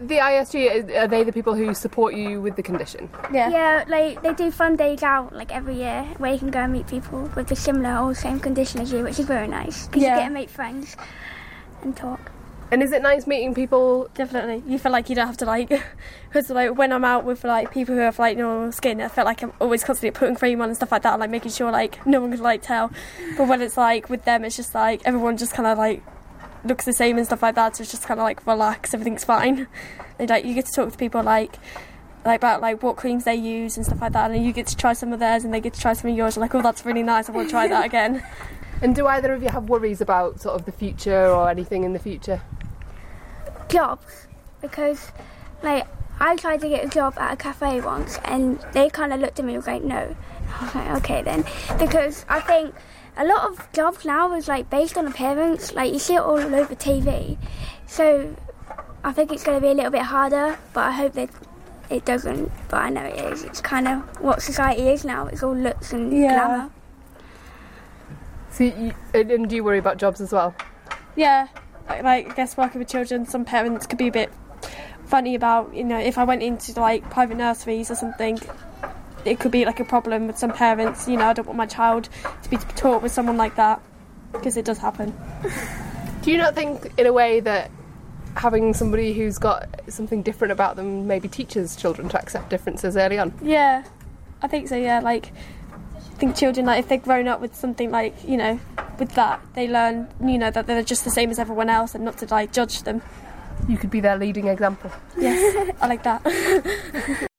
the ISG, are they the people who support you with the condition? Yeah, like they do fun days out like every year where you can go and meet people with the similar or same condition as you, which is very nice because you get to make friends and talk. And is it nice meeting people? Definitely. You feel like you don't have to because when I'm out with people who have normal skin, I feel like I'm always constantly putting cream on and stuff like that, and making sure no one can tell. But when it's with them, it's just everyone just kind of looks the same and stuff like that, so it's just kind of relax, everything's fine. And you get to talk to people about what creams they use and stuff like that, and you get to try some of theirs and they get to try some of yours, and oh, that's really nice, I want to try that again. And do either of you have worries about sort of the future or anything in the future? Jobs, because I tried to get a job at a cafe once and they kind of looked at me and was like, no. I was like, okay then, because I think a lot of jobs now is based on appearance, you see it all over TV, so I think it's going to be a little bit harder, but I hope that it doesn't, but I know it is. It's kind of what society is now, it's all looks and glamour. So and do you worry about jobs as well? Yeah, I guess working with children, some parents could be a bit funny about, if I went into private nurseries or something, it could be a problem with some parents. I don't want my child to be taught with someone like that, because it does happen. Do you not think, in a way, that having somebody who's got something different about them maybe teaches children to accept differences early on? Yeah, I think so, yeah. I think children, if they've grown up with something with that, they learn, that they're just the same as everyone else and not to judge them. You could be their leading example. Yes, I like that.